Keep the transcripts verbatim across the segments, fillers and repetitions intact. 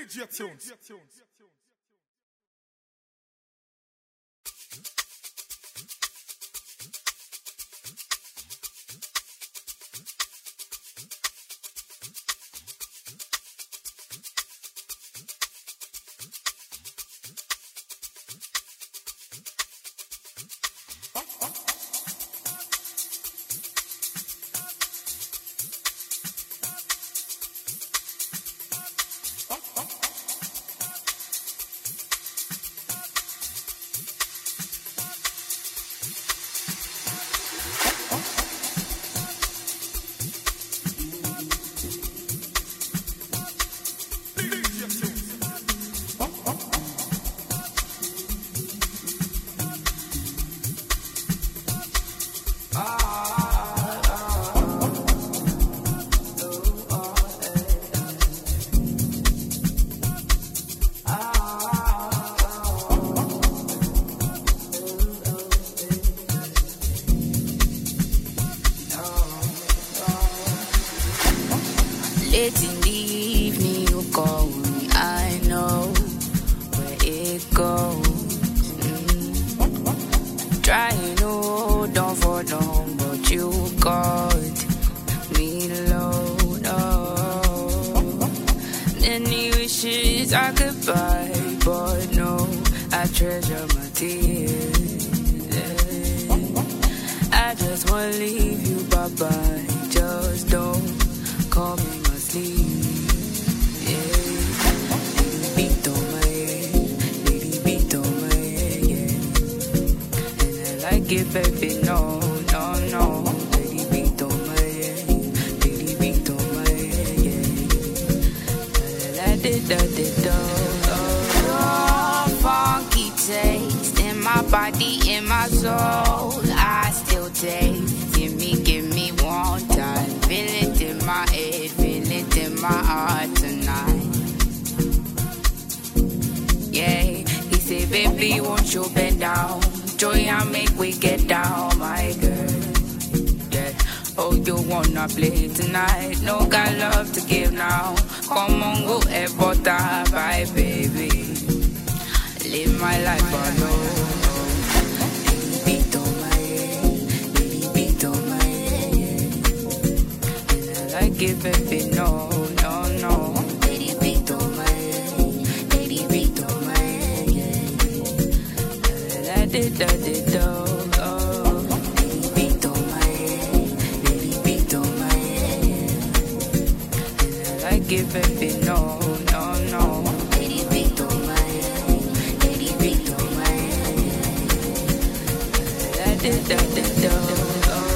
J Tunes. Late in the evening, you call me. I know where it goes. Mm. Trying to hold on for long, but you got me low. No. Many wishes I could buy, but no, I treasure my tears. I just wanna leave you, bye bye. Just don't call me. Give baby, no, no, no. Baby, beat on my head. Baby, beat on my head, yeah. La da da da da. Oh, funky taste in my body, in my soul. I still taste. Give me, give me one time. Feel it in my head, feel it in my heart tonight. Yeah, he said, baby, won't you bend down? Joy and make we get down, my girl. Yeah. Oh, you wanna play tonight? No got love to give now. Come on, go and butter, bye, baby. Live my life alone. Baby, beat on my head. Baby, beat on my head. And I like it, baby, no, no, no. Baby, beat on my head. Baby, beat on my head, yeah. Da da da da, oh. Baby, beat on my head. Baby, beat on my head. And I like it, baby, no, no, no. Baby, beat on my head. Baby, beat on my head. Da da da da, oh.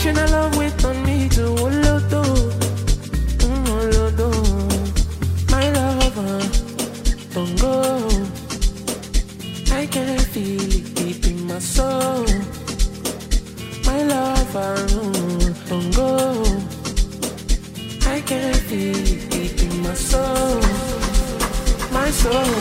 Shana love wait on me to Olodo, mm, Olodo. My lover, don't go. I can feel it deep in my soul. My lover, mm, don't go. I can feel it deep in my soul. My soul.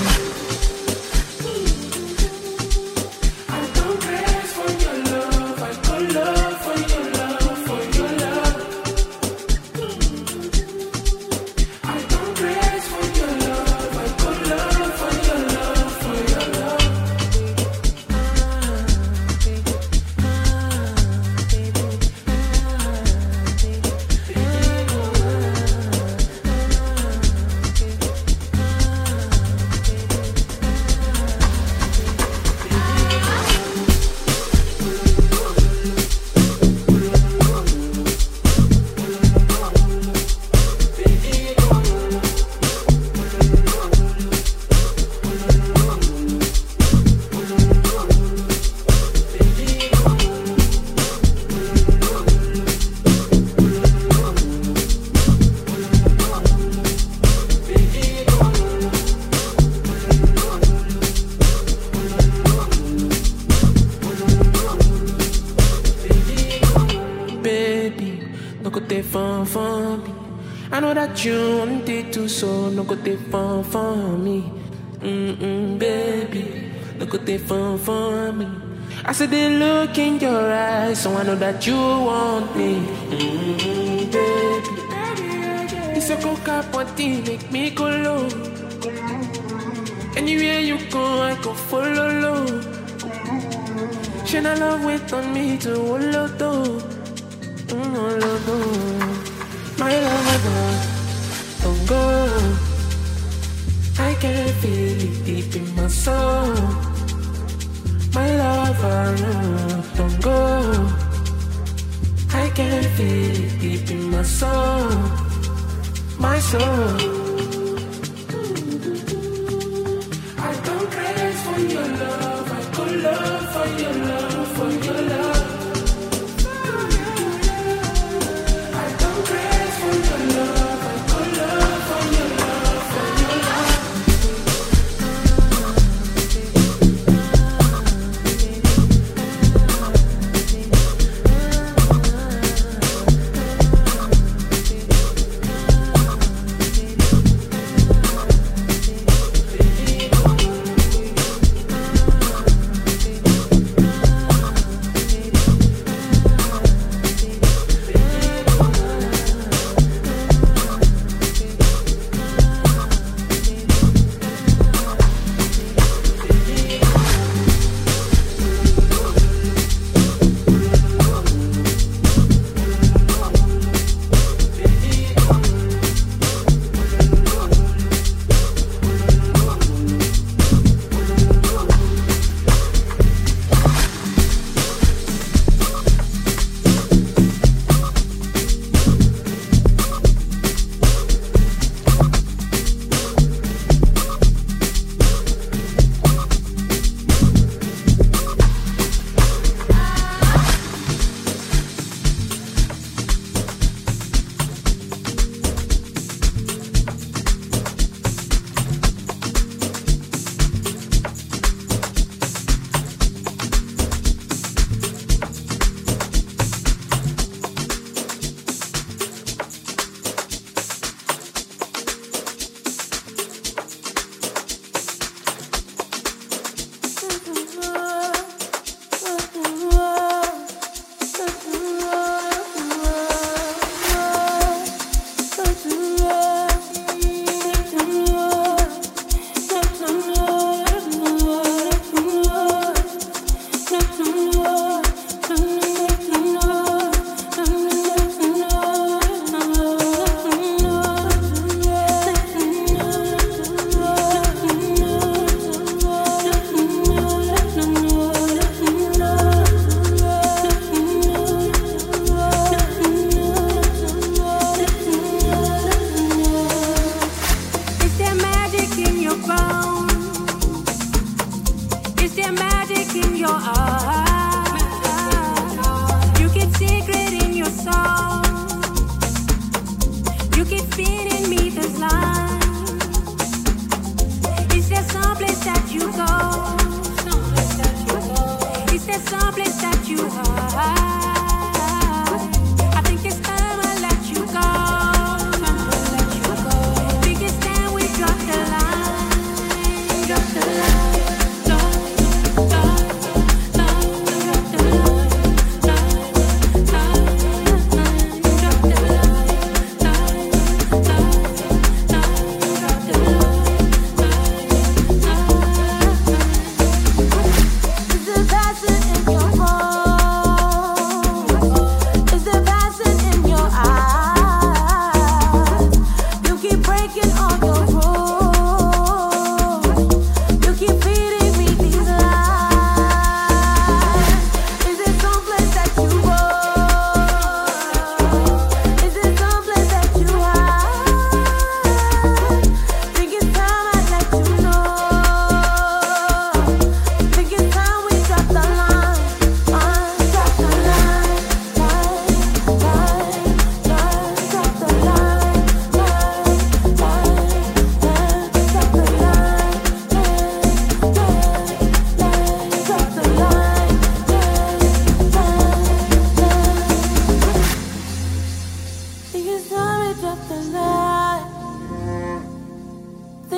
You wanted to, so no go take fun for me. Mm-mm, baby, no go take fun for me. I said they look in your eyes, so I know that you want me. Mm-mm, baby, it's a coca party, make me go low. Anywhere you go, I go follow low. Shana love wait on me to Olodo, mm, Olodo. My lover, don't go. I can feel it deep in my soul. My lover, no, don't go. I can feel it deep in my soul. My soul. I don't craze for your love. I go love for your love, for your love.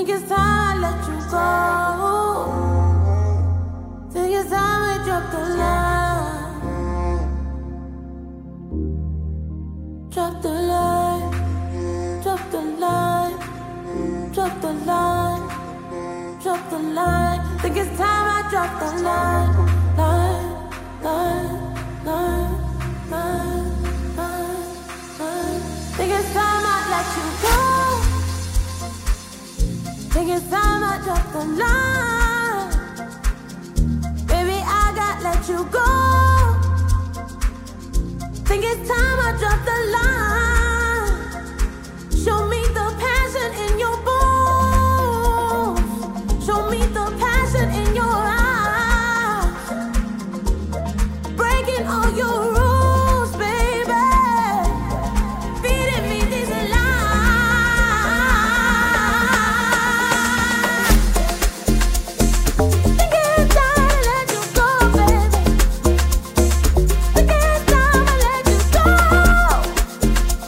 Think it's time I let you go. Think it's time we drop the line. Drop the line. Drop the line. Drop the line. Drop the line. Think it's time I drop the line. Line. Line. Line. Line. Line. Line. Think it's time I let you go. Think it's time I drop the line. Baby, I got let you go. Think it's time I drop the line. Show me the passion in your bones. Show me the passion in your eyes. Breaking all your rules, baby. Feeding me these lies.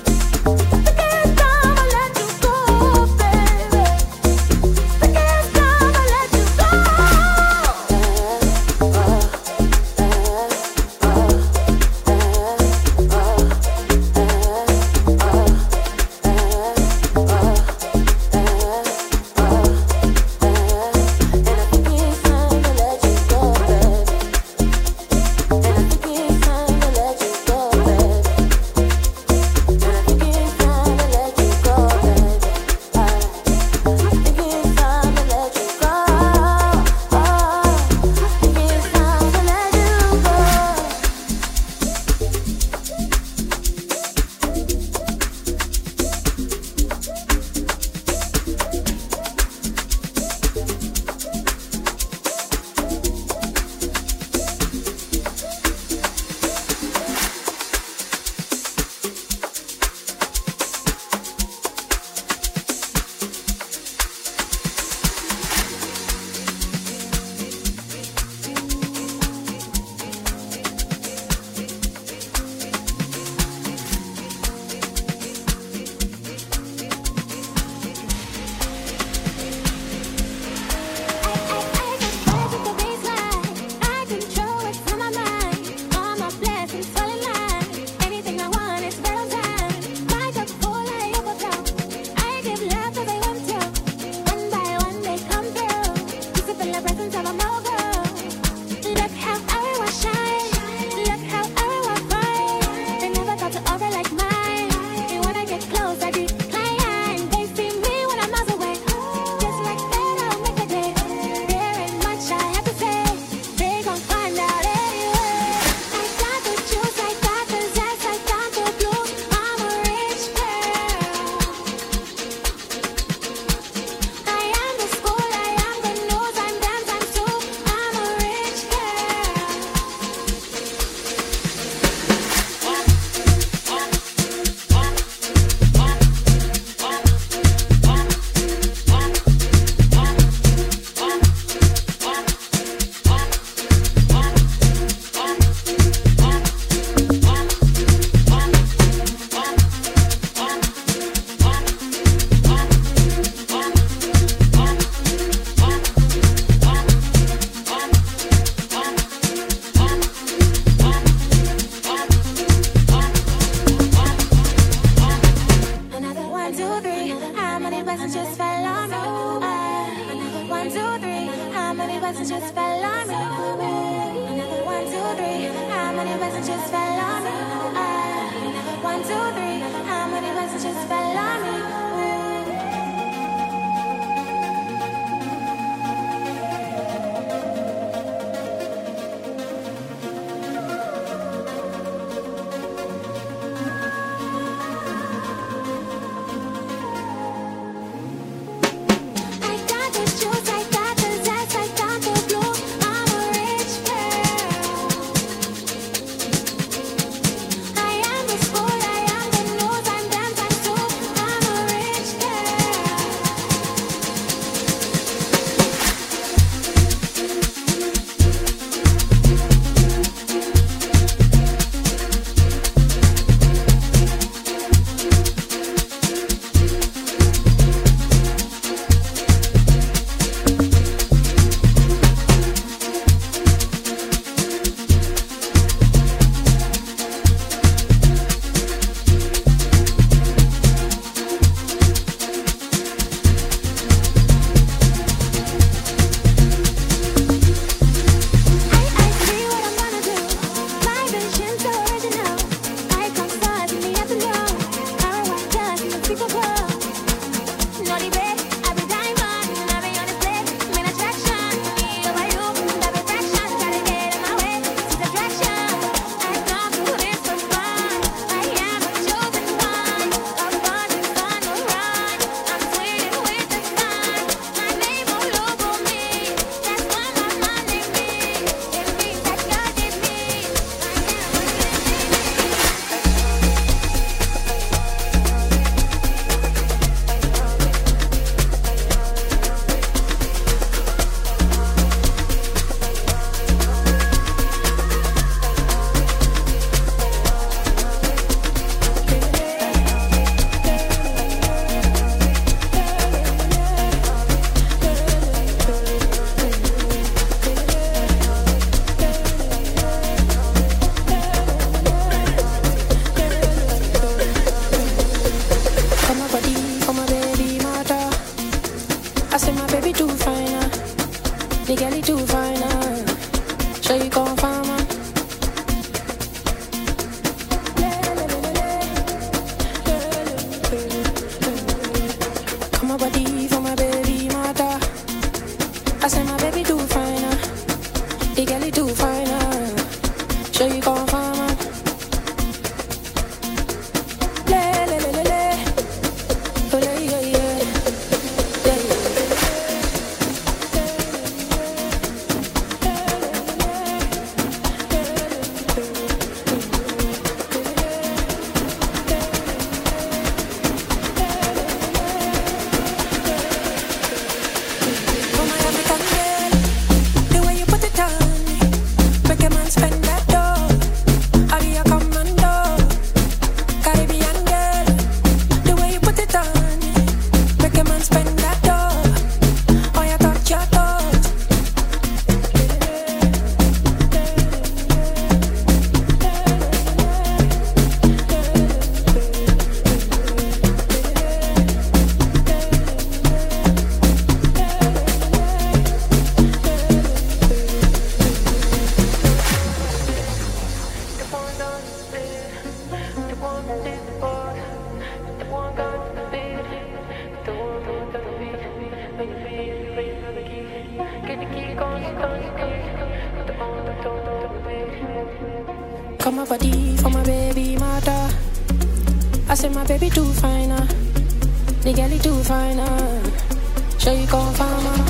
body for my baby mother. I say my baby too fine, uh. The girl too fine, uh. Sure you come from her.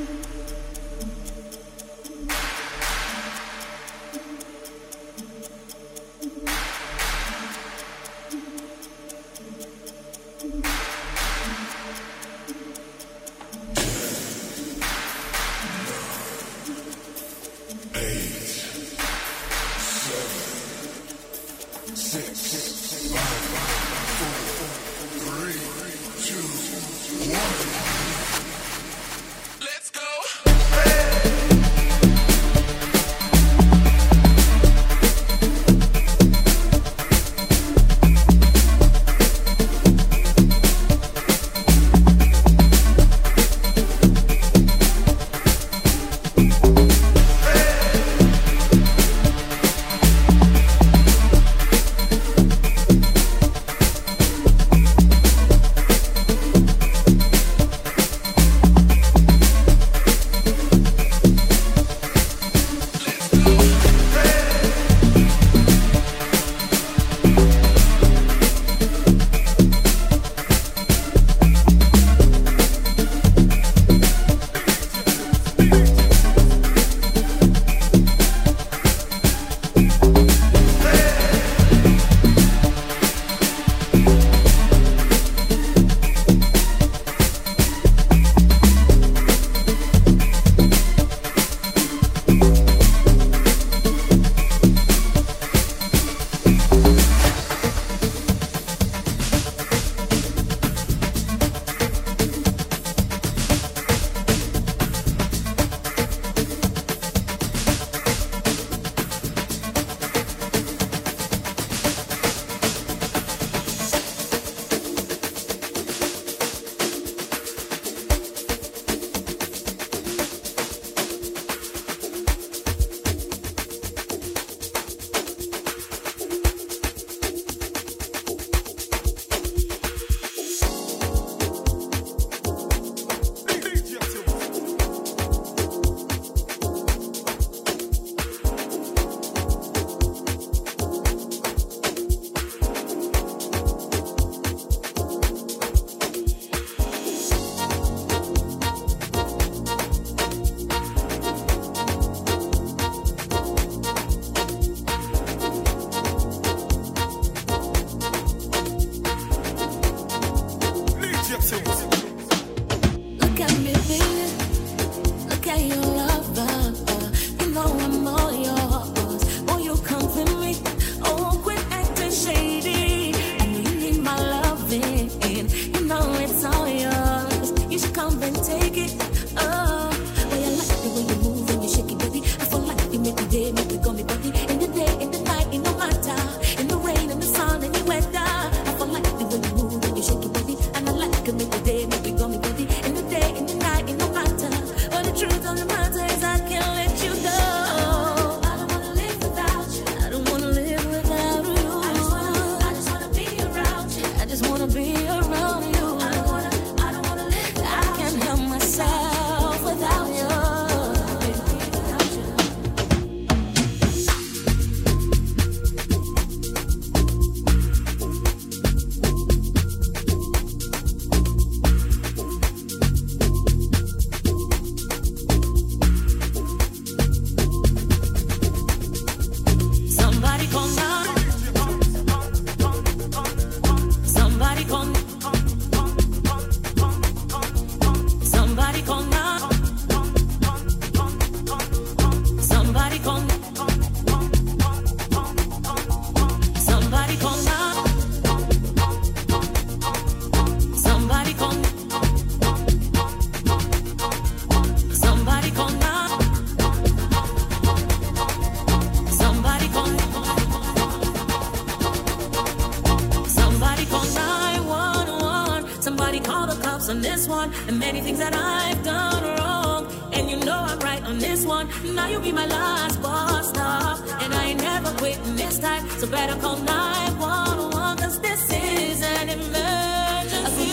on this one, and many things that I've done wrong. And you know I'm right on this one. Now you be my last boss stop, and I ain't never quitting this time. So better call nine one one, cause this is an emergency.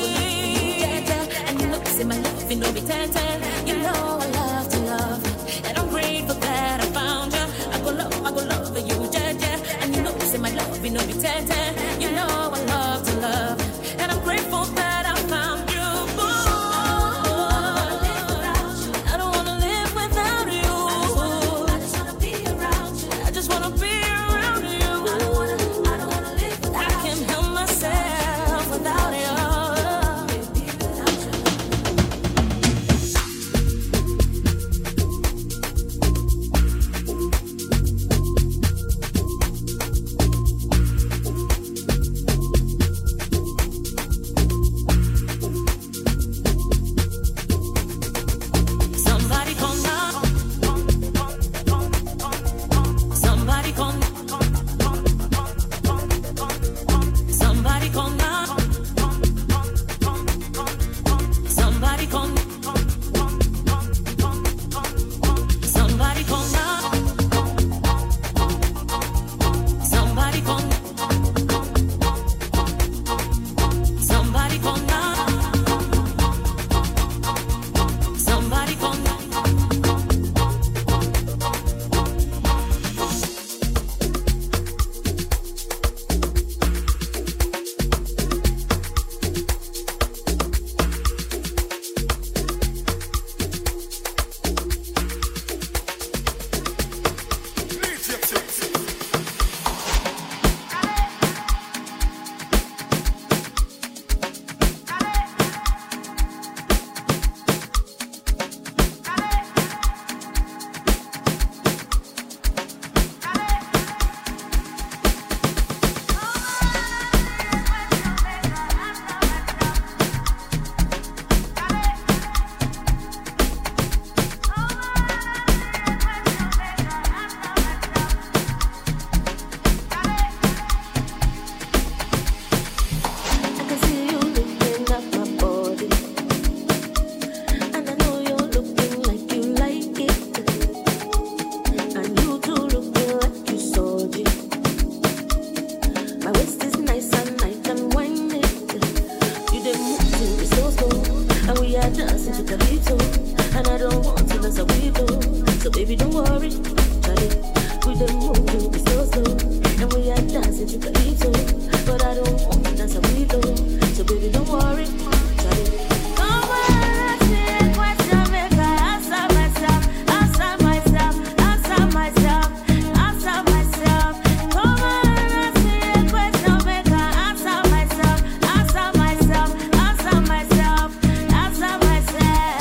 And you know it's in my life, you know me ten ten. You know I love to love, and I'm grateful that I found you. I go love, I go love for you, yeah, yeah. And you know it's in my love, you know me ten ten. You know I love to love, and I'm grateful that I found you. Boy, I don't wanna live without you. dancing to calypso, and I don't want to lose a window. So baby, don't worry, Charlie. We don't move to be so slow, and we are dancing to calypso, but I don't want to dance a window. So baby, don't worry, Charlie. Come on, ask me a question, make I answer myself, answer myself, answer myself, answer myself. Come on, ask me a question, make I answer myself, answer myself, answer myself, answer myself.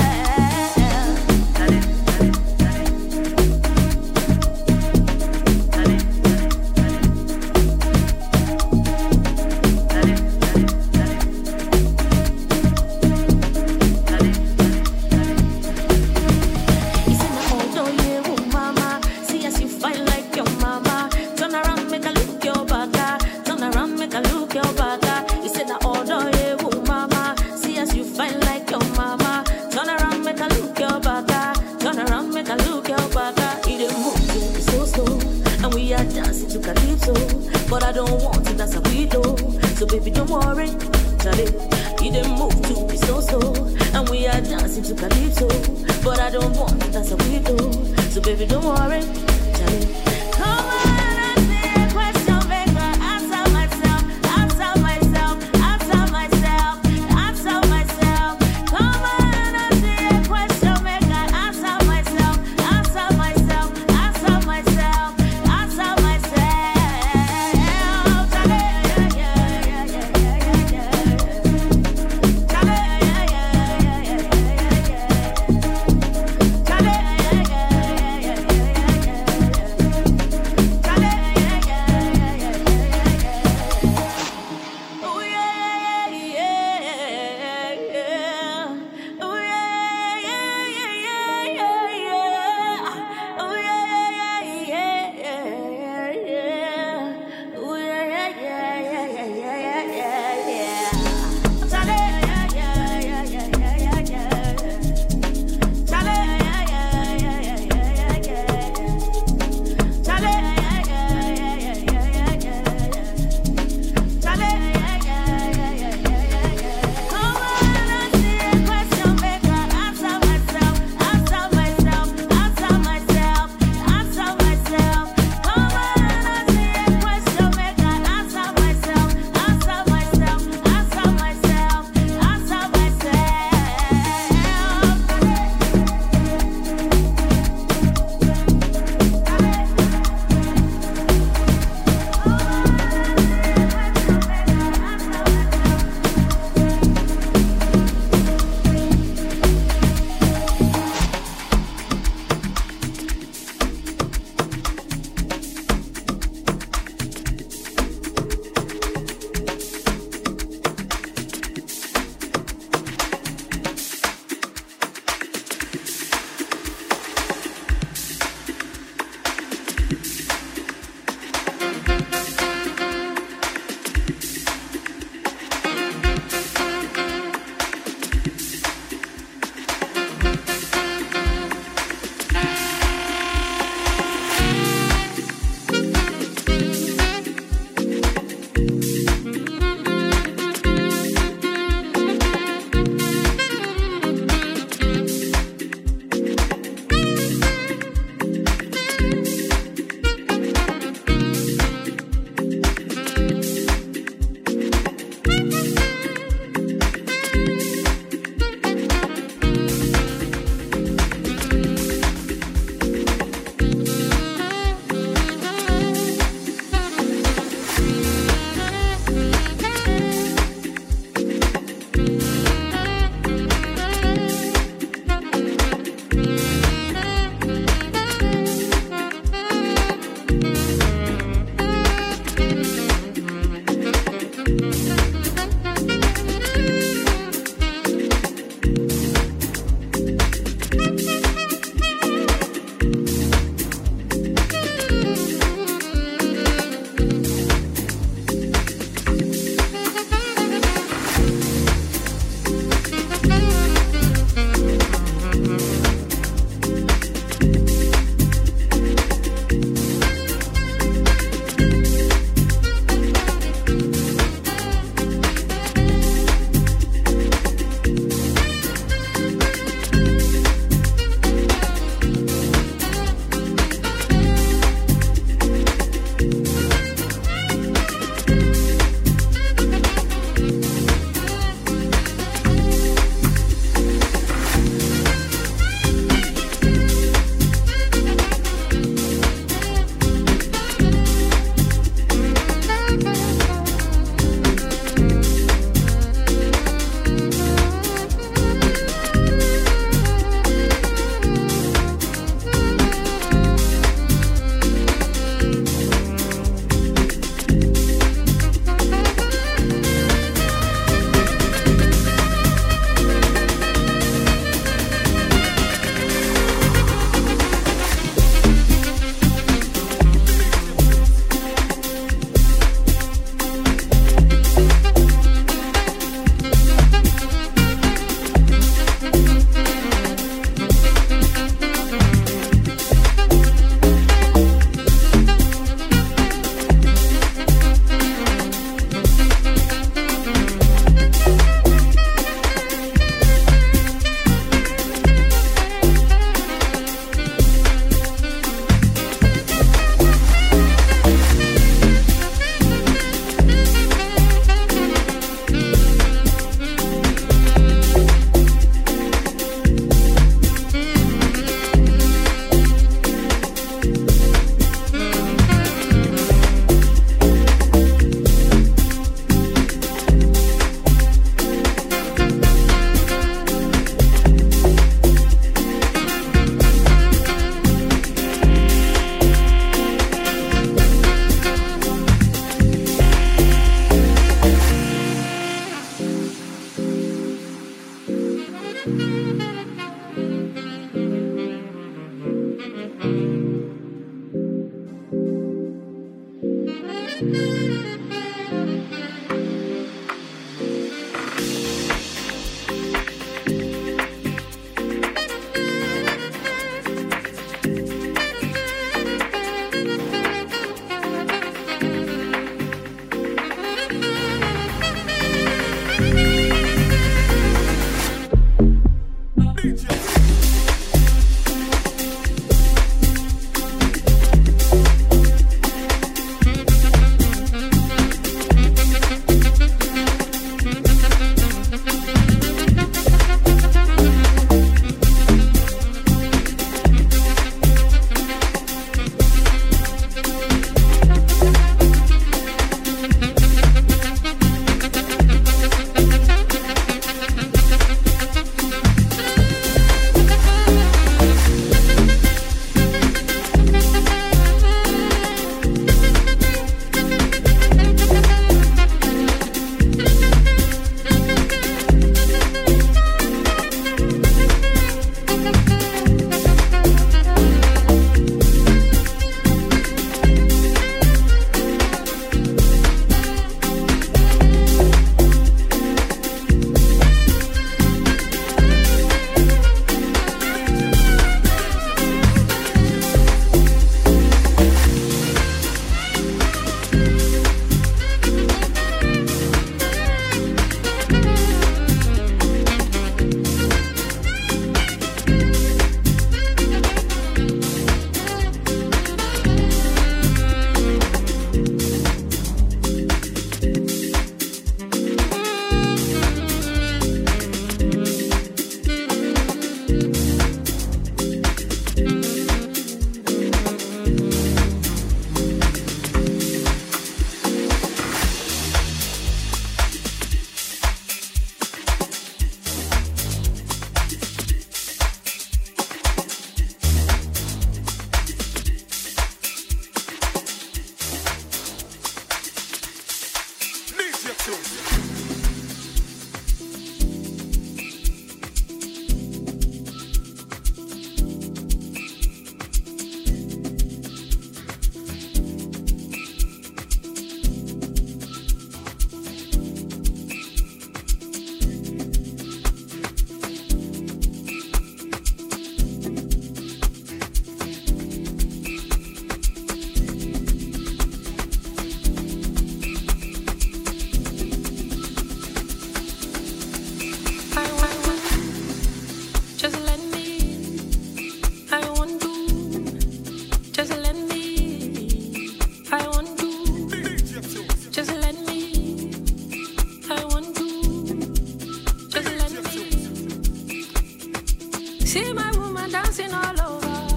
But I don't want it, that's a widow. So baby, don't worry, Charlie. You didn't move to be so slow, and we are dancing to calypso. But I don't want it, that's a widow. So baby, don't worry, Charlie. Come on, ask me a question, make I answer myself, answer myself, answer myself, answer myself. Come on, ask me a question, make I answer myself, answer myself, answer myself, answer myself. See my woman dancing all over.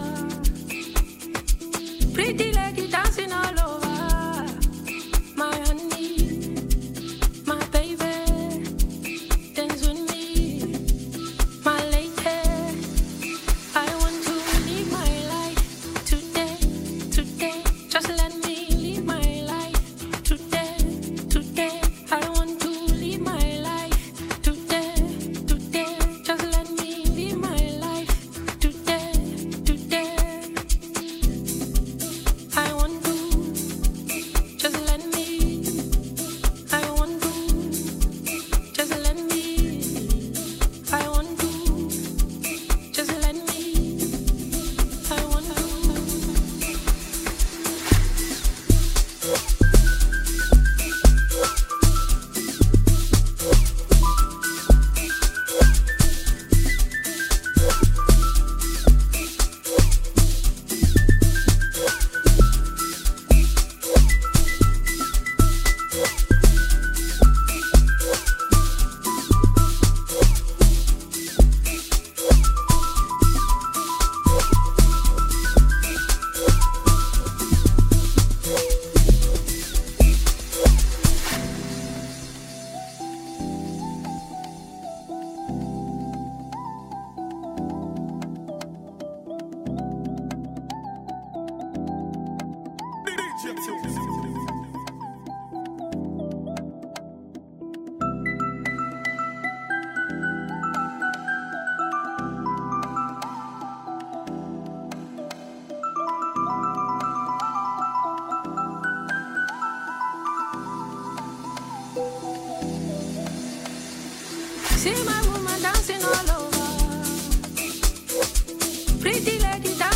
Pretty lady dancing all over. My honey, my baby, dance with me. My lady, I want to live my life today, today. Just let me live my life today, today. I want to live my life today, today. Just let me live my life today, today. I want to, just let me. I want to, just let me. I want to, just let me. I want to. See my woman dancing all over. Pretty lady dancing.